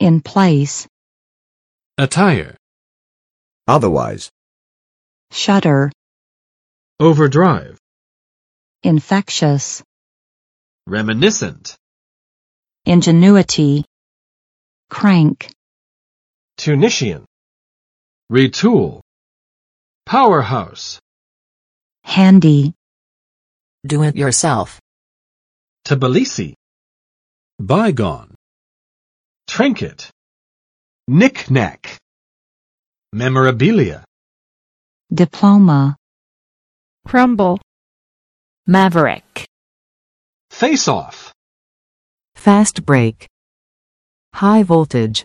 In place. Attire. Otherwise. Shudder. Overdrive. Infectious. Reminiscent. Ingenuity. Crank. Tunisian. Retool. Powerhouse. Handy. Do it yourself. Tbilisi. Bygone. Trinket. Knick-knack. Memorabilia. Diploma. Crumble. Maverick. Face-off. Fast break. High voltage.